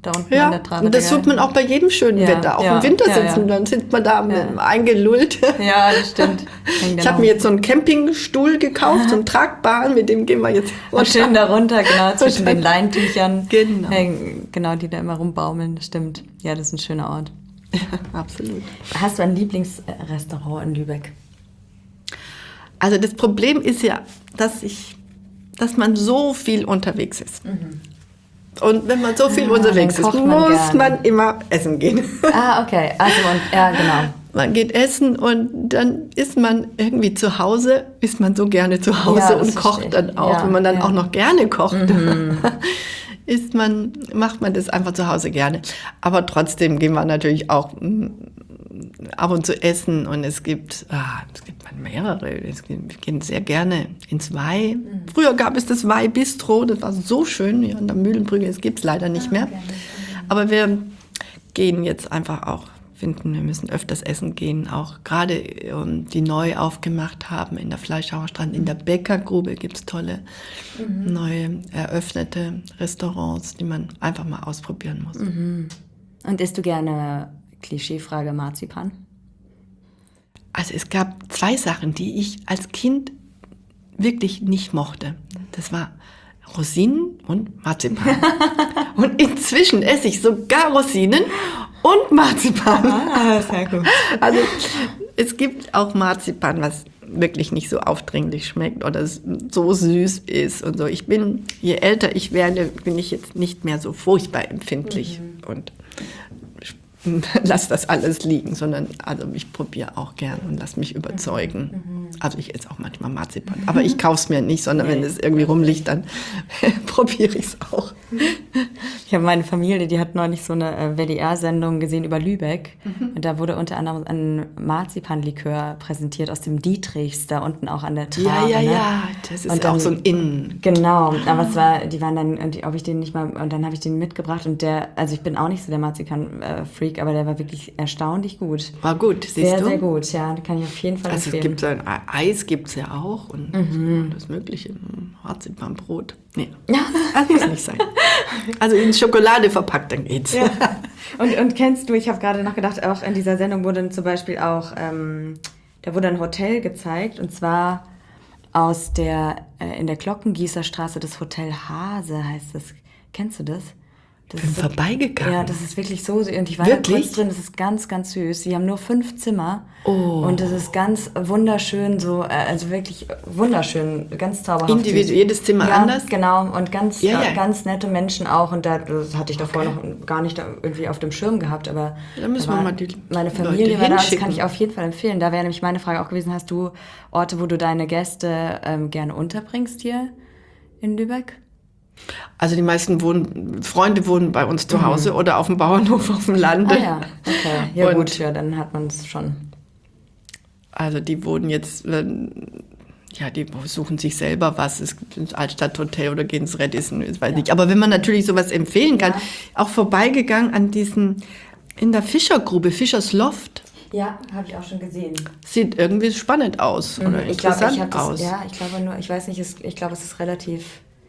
da unten ja, an der Trave. und das tut man auch bei jedem schönen ja, Wetter, auch ja, im Winter ja, sitzen, ja. dann sitzt man da Ja. eingelullt. Ja, das stimmt. Ich habe mir jetzt so einen Campingstuhl gekauft, so einen tragbaren, mit dem gehen wir jetzt runter. Schön da runter, genau, zwischen dann, den Leintüchern. Genau. Genau, die da immer rumbaumeln, das stimmt. Ja, das ist ein schöner Ort. Ja, absolut. Hast du ein Lieblingsrestaurant in Lübeck? Also das Problem ist ja, dass ich, dass man so viel unterwegs ist. Mhm. Und wenn man so viel ah, unterwegs ist, man muss gerne. man immer essen gehen. Ah, okay. Also, und, ja, genau. Man geht essen und dann ist man irgendwie zu Hause, ist man so gerne zu Hause ja, und kocht dann auch. Ja, wenn man dann ja. auch noch gerne kocht, mhm. ist man, macht man das einfach zu Hause gerne. Aber trotzdem gehen wir natürlich auch ab und zu essen und es gibt, ah, es gibt mehrere. Es gibt, wir gehen sehr gerne ins Weih. Mhm. Früher gab es das Weih Bistro, das war so schön hier an der Mühlenbrücke. Das gibt es leider nicht mehr. Aber wir gehen jetzt einfach auch, finden, wir müssen öfters essen gehen, auch gerade um, die neu aufgemacht haben in der Fleischhauerstraße, in der Bäckergrube gibt es tolle mhm. neue eröffnete Restaurants, die man einfach mal ausprobieren muss. Mhm. Und isst du gerne, Klischeefrage, Marzipan? Also es gab zwei Sachen, die ich als Kind wirklich nicht mochte. Das war Rosinen und Marzipan. Und inzwischen esse ich sogar Rosinen und Marzipan. Ah, sehr gut. Also es gibt auch Marzipan, was wirklich nicht so aufdringlich schmeckt oder so süß ist und so. Ich bin, je älter ich werde, bin ich jetzt nicht mehr so furchtbar empfindlich mhm. und lass das alles liegen, sondern also ich probiere auch gern und lass mich überzeugen. Mhm. Also ich esse auch manchmal Marzipan, aber ich kaufe es mir nicht, sondern nee. wenn es irgendwie rumliegt, dann probiere ich es auch. Ich habe meine Familie, die hat neulich so eine äh, W D R-Sendung gesehen über Lübeck mhm. und da wurde unter anderem ein Marzipanlikör präsentiert aus dem Dietrichs, da unten auch an der Trave. Ja, ja, ne? ja, das ist und dann, auch so ein Innen. Genau, aber es war, die waren dann, ob ich den nicht mal, und dann habe ich den mitgebracht und der, also ich bin auch nicht so der Marzipan-Freak, aber der war wirklich erstaunlich gut. War gut, siehst sehr, du? Sehr, sehr gut, ja, kann ich auf jeden Fall also empfehlen. Es gibt ein Eis gibt es ja auch und mhm. das Mögliche, Marzipanbrot. Nee, das muss nicht sein. Also in Schokolade verpackt, dann geht's. Ja. Und, und kennst du, ich habe gerade noch gedacht, auch in dieser Sendung wurde zum Beispiel auch, ähm, da wurde ein Hotel gezeigt und zwar aus der, äh, in der Glockengießerstraße, das Hotel Hase heißt das. Kennst du das? Das bin ist vorbeigegangen. Ja, das ist wirklich so, und ich war wirklich? da kurz drin, das ist ganz, ganz süß. Sie haben nur fünf Zimmer oh. und das ist ganz wunderschön, so, also wirklich wunderschön, ganz zauberhaft. Individuell, jedes Zimmer ja, anders? Genau, und ganz, ja, ja. ganz nette Menschen auch und da, das hatte ich davor okay. noch gar nicht irgendwie auf dem Schirm gehabt, aber da müssen wir mal die meine Familie war da, das kann ich auf jeden Fall empfehlen. Da wäre nämlich meine Frage auch gewesen, hast du Orte, wo du deine Gäste ähm, gerne unterbringst hier in Lübeck? Also die meisten wohnen, Freunde wohnen bei uns zu Hause mhm. oder auf dem Bauernhof auf dem Lande. Ah ja, okay. Ja und gut, ja, dann hat man es schon. Also die wohnen jetzt, ja, die suchen sich selber was, es gibt ein Altstadthotel oder gehen ins Radisson, ich weiß ja. nicht. Aber wenn man natürlich sowas empfehlen kann, ja. auch vorbeigegangen an diesen, in der Fischergrube, Fischers Loft. Ja, habe ich auch schon gesehen. Sieht irgendwie spannend aus mhm. oder ich interessant glaub, ich aus. Das, ja, ich glaube nur, ich weiß nicht, ich glaube, es ist relativ...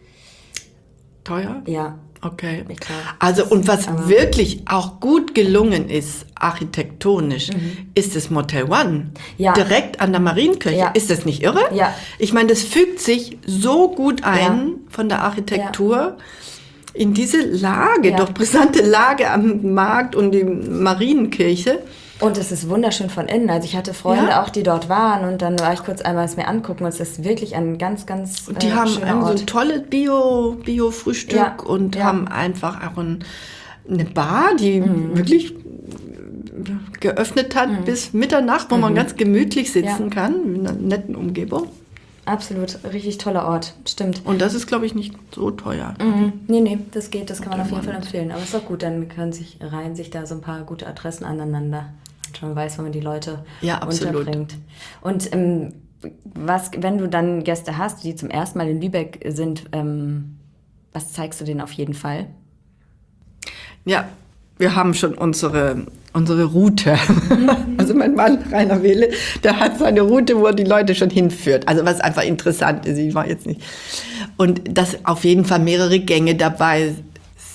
Teuer? Ja. Okay. Ich glaub, also und was wirklich auch gut gelungen ist, architektonisch, mhm. ist das Motel One. Ja. Direkt an der Marienkirche. Ja. Ist das nicht irre? Ja. Ich meine, das fügt sich so gut ein ja. von der Architektur ja. in diese Lage, ja. doch brisante Lage am Markt und die Marienkirche. Und es ist wunderschön von innen. Also ich hatte Freunde ja. auch, die dort waren und dann war ich kurz einmal es mir angucken und es ist wirklich ein ganz, ganz und die äh, haben ein, so ein tolles Bio, Bio-Frühstück ja. und ja. haben einfach auch ein, eine Bar, die mhm. wirklich geöffnet hat mhm. bis Mitternacht, wo mhm. man ganz gemütlich sitzen ja. kann, in einer netten Umgebung. Absolut, richtig toller Ort, stimmt. Und das ist, glaube ich, nicht so teuer. Mhm. Nee, nee, das geht, das kann man auf jeden Fall empfehlen. Aber es ist auch gut, dann können sich, reihen sich da so ein paar gute Adressen aneinander. Schon weiß, wenn man die Leute ja, unterbringt. Und ähm, was, wenn du dann Gäste hast, die zum ersten Mal in Lübeck sind, ähm, was zeigst du denen auf jeden Fall? Ja, wir haben schon unsere, unsere Route. Also mein Mann, Rainer Wehle, der hat seine Route, wo er die Leute schon hinführt. Also was einfach interessant ist, ich war jetzt nicht. Und dass auf jeden Fall mehrere Gänge dabei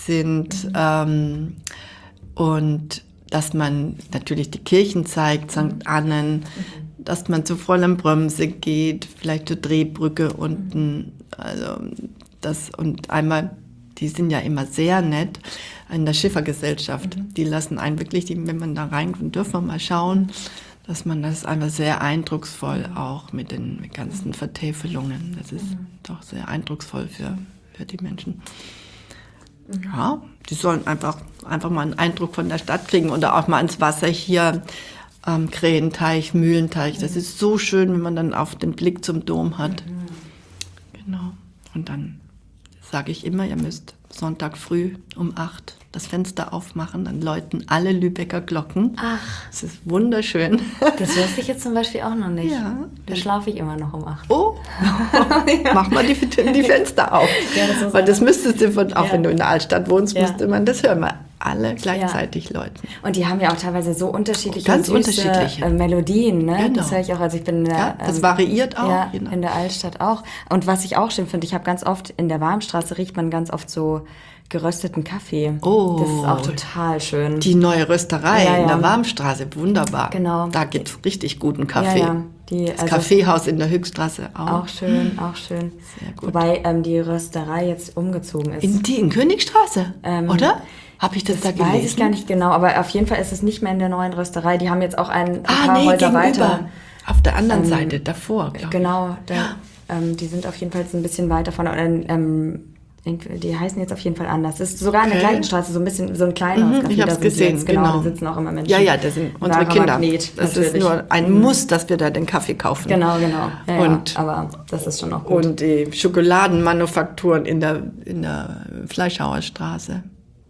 sind Mhm. ähm, und dass man natürlich die Kirchen zeigt, Sankt Annen, mhm. dass man zu Fräulein Brömse geht, vielleicht zur Drehbrücke unten, also das und einmal, die sind ja immer sehr nett, in der Schiffergesellschaft, mhm. die lassen einen wirklich, die, wenn man da reinkommt, dürfen wir mal schauen, dass man das ist einfach sehr eindrucksvoll auch mit den mit ganzen Vertäfelungen, das ist mhm. doch sehr eindrucksvoll für, für die Menschen. Mhm. Ja, die sollen einfach, einfach mal einen Eindruck von der Stadt kriegen oder auch mal ins Wasser hier, ähm, Krähenteich, Mühlenteich. Das ist so schön, wenn man dann auf den Blick zum Dom hat. Mhm. Genau. Und dann sage ich immer, ihr müsst Sonntag früh um acht das Fenster aufmachen, dann läuten alle Lübecker Glocken. Ach. Das ist wunderschön. Das wusste ich jetzt zum Beispiel auch noch nicht. Ja. Da schlafe ich immer noch um acht. Oh, ja. Mach mal die, die Fenster auf. Ja, das Weil das müsstest du, von, auch ja. wenn du in der Altstadt wohnst, ja. müsste man das hören. Mal alle gleichzeitig ja. läuten. Und die haben ja auch teilweise so unterschiedliche, Ganz unterschiedliche äh, Melodien. Ne? Genau. Das höre ich auch. Also ich bin in der, ja, das ähm, variiert auch. Ja, in der Altstadt auch. Und was ich auch schön finde, ich habe ganz oft in der Warmstraße riecht man ganz oft so gerösteten Kaffee. Oh. Das ist auch total schön. Die neue Rösterei ja, ja. in der Warmstraße, wunderbar. Genau. Da gibt es richtig guten Kaffee. Ja, ja. Die, das also Kaffeehaus in der Höchststraße auch. Auch schön, auch schön. Sehr gut. Wobei ähm, die Rösterei jetzt umgezogen ist. In die in Königstraße, ähm, oder? Habe ich das, das da gelesen? Weiß ich gar nicht genau, aber auf jeden Fall ist es nicht mehr in der neuen Rösterei. Die haben jetzt auch ein, ein ah, paar nee, Häuser gegenüber. weiter. Auf der anderen ähm, Seite, davor, glaube ich. Genau, da, ähm, die sind auf jeden Fall ein bisschen weiter von. Ähm, die heißen jetzt auf jeden Fall anders. Es ist sogar in der okay. gleichen Straße, so ein bisschen so ein kleiner mhm, Ich habe es gesehen, jetzt, genau. genau. Da sitzen auch immer Menschen. Ja, ja, das sind unsere Kinder. Magnet, das natürlich. ist nur ein mhm. Muss, dass wir da den Kaffee kaufen. Genau, genau. Ja, und, ja, aber das ist schon auch gut. Und die Schokoladenmanufakturen in der, in der Fleischhauerstraße.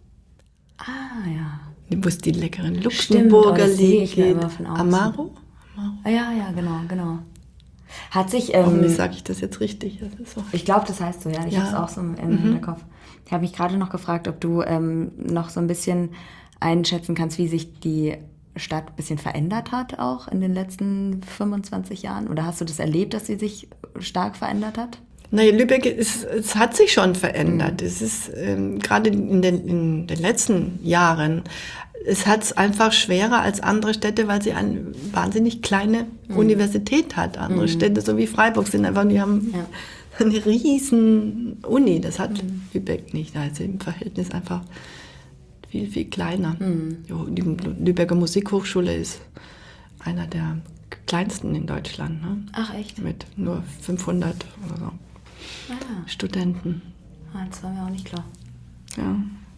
Ah, ja. Wo es die leckeren Luxemburger liegen. Amaro? Ah, ja, ja, genau, genau. Hat sich... Ähm, Hoffentlich sage ich das jetzt richtig. Das ist so. Ich glaube, das heißt so, ja. Ich ja. habe es auch so im mhm. Hinterkopf. Ich habe mich gerade noch gefragt, ob du ähm, noch so ein bisschen einschätzen kannst, wie sich die Stadt ein bisschen verändert hat, auch in den letzten fünfundzwanzig Jahren. Oder hast du das erlebt, dass sie sich stark verändert hat? Naja, Lübeck, ist, es hat sich schon verändert. Mhm. Es ist ähm, gerade in den, in den letzten Jahren, es hat es einfach schwerer als andere Städte, weil sie eine wahnsinnig kleine mhm. Universität hat. Andere mhm. Städte, so wie Freiburg, sind einfach, die haben ja. eine riesen Uni. Das hat mhm. Lübeck nicht. Also im Verhältnis einfach viel, viel kleiner. Mhm. Die Lübecker Musikhochschule ist einer der kleinsten in Deutschland. Ne? Ach echt? Mit nur fünfhundert oder so ah. Studenten. Ah, das war mir auch nicht klar. Ja.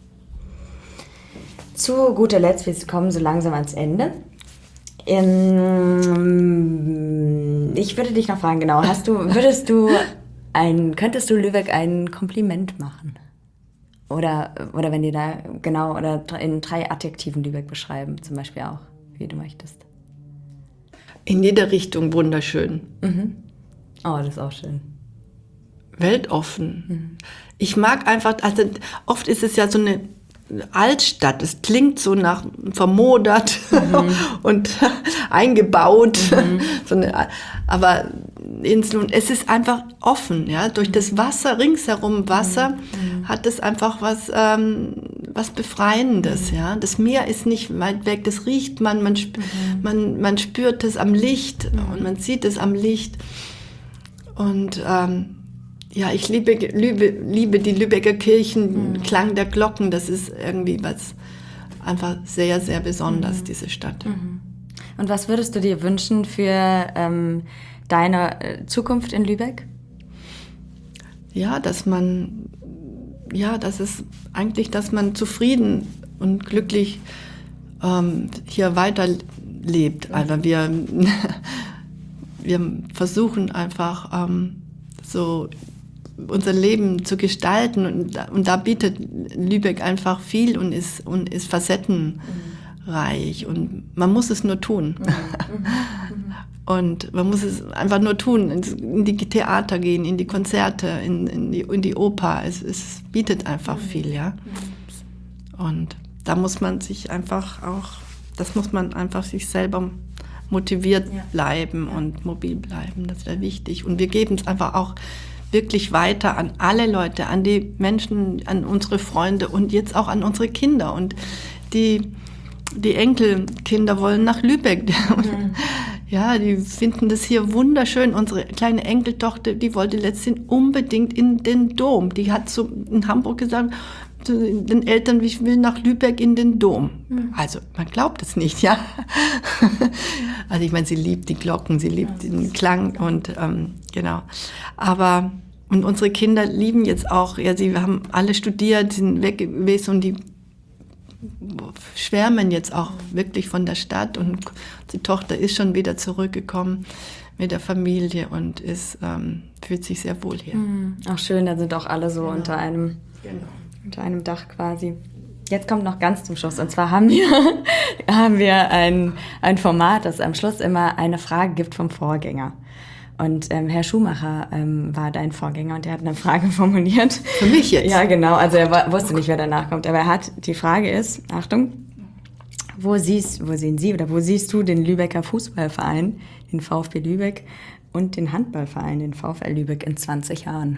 Zu guter Letzt, wir kommen so langsam ans Ende. Ähm, ich würde dich noch fragen, genau, hast du, würdest du ein, könntest du Lübeck ein Kompliment machen? Oder, oder wenn dir da, genau, oder in drei Adjektiven Lübeck beschreiben, zum Beispiel auch, wie du möchtest. In jeder Richtung wunderschön. Mhm. Oh, das ist auch schön. Weltoffen. Mhm. Ich mag einfach, also oft ist es ja so eine Altstadt, es klingt so nach vermodert mhm. und eingebaut, mhm. so eine, aber es ist einfach offen, ja, durch das Wasser, ringsherum Wasser, mhm. hat es einfach was, ähm, was Befreiendes, mhm. ja. Das Meer ist nicht weit weg, das riecht man, man, sp- mhm. man, man spürt es am Licht mhm. und man sieht es am Licht und ähm, ja, ich liebe, liebe, liebe die Lübecker Kirchen, mhm. Klang der Glocken, das ist irgendwie was einfach sehr, sehr besonders, mhm. diese Stadt. Mhm. Und was würdest du dir wünschen für ähm, deine äh, Zukunft in Lübeck? Ja, dass man, ja, das ist eigentlich, dass man zufrieden und glücklich ähm, hier weiterlebt. Mhm. Also wir, wir versuchen einfach ähm, so unser Leben zu gestalten und, und da bietet Lübeck einfach viel und ist, und ist facettenreich und man muss es nur tun. Mhm. Mhm. Und man muss es einfach nur tun, in die Theater gehen, in die Konzerte, in, in, die, in die Oper. Es, es bietet einfach mhm. viel, ja. Und da muss man sich einfach auch, das muss man einfach sich selber motiviert ja. bleiben ja. und mobil bleiben. Das wäre wichtig. Und wir geben es einfach auch wirklich weiter an alle Leute, an die Menschen, an unsere Freunde und jetzt auch an unsere Kinder. Und die, die Enkelkinder wollen nach Lübeck. Mhm. Ja, die finden das hier wunderschön. Unsere kleine Enkeltochter, die wollte letztens unbedingt in den Dom. Die hat so in Hamburg gesagt, zu den Eltern, ich will nach Lübeck in den Dom. Mhm. Also man glaubt es nicht, ja. Also ich meine, sie liebt die Glocken, sie liebt ja, den Klang und ähm, genau. Aber und unsere Kinder lieben jetzt auch, ja, sie haben alle studiert, sind weg gewesen und die schwärmen jetzt auch wirklich von der Stadt und die Tochter ist schon wieder zurückgekommen mit der Familie und ist, ähm, fühlt sich sehr wohl hier. Mhm. Auch schön, da sind auch alle so genau. unter einem, genau. unter einem Dach quasi. Jetzt kommt noch ganz zum Schluss und zwar haben wir, haben wir ein, ein Format, das am Schluss immer eine Frage gibt vom Vorgänger. Und ähm, Herr Schumacher ähm, war dein Vorgänger und der hat eine Frage formuliert. Für mich jetzt? Ja, genau. Also er war, wusste nicht, wer danach kommt. Aber er hat, die Frage ist, Achtung, wo siehst, wo sehen Sie oder wo siehst du den Lübecker Fußballverein, den VfB Lübeck und den Handballverein, den VfL Lübeck in zwanzig Jahren?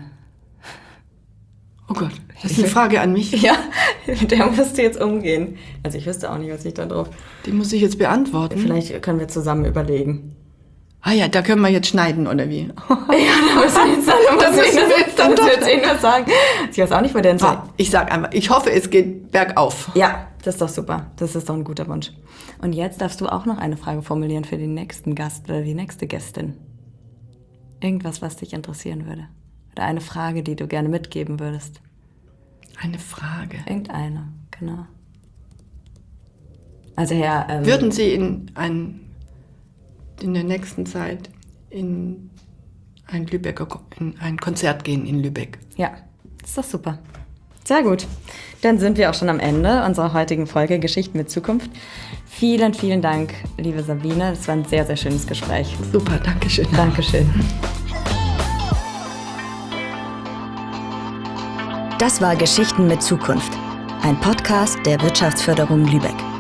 Oh Gott, das ist eine Frage an mich. Ja, mit der musst du jetzt umgehen. Also ich wüsste auch nicht, was ich da drauf... Die muss ich jetzt beantworten. Vielleicht können wir zusammen überlegen. Ah ja, da können wir jetzt schneiden, oder wie? Ja, da muss ich jetzt, da muss ich jetzt, da muss ich jetzt irgendwas sagen. Ich weiß auch nicht, wo der denn ah, Ich sag einfach, ich hoffe, es geht bergauf. Ja, das ist doch super. Das ist doch ein guter Wunsch. Und jetzt darfst du auch noch eine Frage formulieren für den nächsten Gast oder die nächste Gästin. Irgendwas, was dich interessieren würde. Oder eine Frage, die du gerne mitgeben würdest. Eine Frage? Irgendeine, genau. Also Herr... Ähm, Würden Sie in ein... in der nächsten Zeit in ein Lübecker, in ein Konzert gehen in Lübeck. Ja, das ist doch super. Sehr gut. Dann sind wir auch schon am Ende unserer heutigen Folge Geschichten mit Zukunft. Vielen, vielen Dank, liebe Sabine. Das war ein sehr, sehr schönes Gespräch. Super, danke schön. Dankeschön. Das war Geschichten mit Zukunft, ein Podcast der Wirtschaftsförderung Lübeck.